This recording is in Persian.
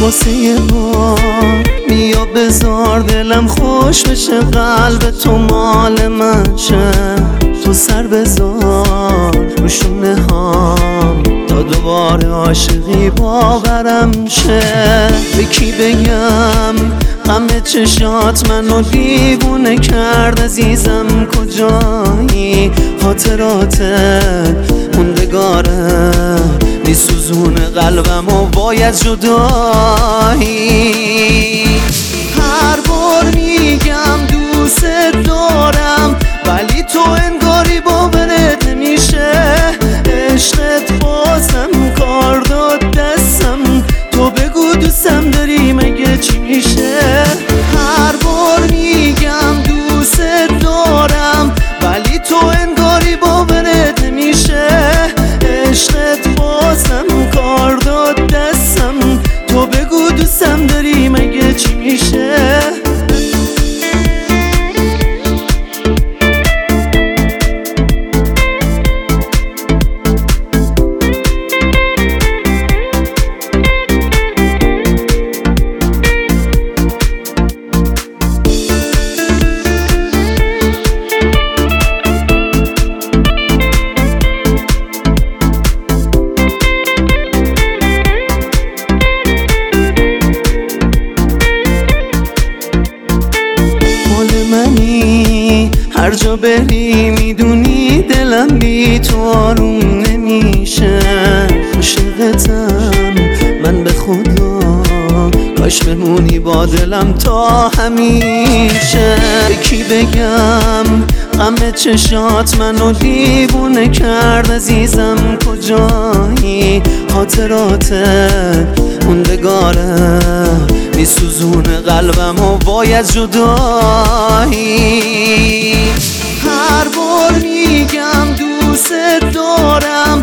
واسه ما بیا بذار دلم خوش بشه، قلب تو مال من شه، تو سر بذار رو شونه هام تا دوباره عاشقی باورم شه. به کی بگم غم چشات منو دیوونه کرد، عزیزم کجایی؟ خاطراتت موندگاره میسوزونه قلبم و باید جدایی. هر بار میگم دوست دارم ولی تو انگاری باورت نمیشه، عشقت بازم کار داد دستم، تو بگو دوستم داری مگه چی میشه؟ هر بار میگم دوست دارم ولی تو انگاری باورت نمیشه، عشقت بازم کار داد دستم، تو بگو دوستم داری مگه چی میشه؟ هر جا بری میدونی دلم بی تو آروم نمیشه، عاشقتم من به خدا، کاش بمونی با دلم تا همیشه. به کی بگم غم چشات منو دیوونه کرد، عزیزم کجایی؟ خاطراتت موندگاره میسوزونه قلبم و باید جدایی. هر بار میگم دوست دارم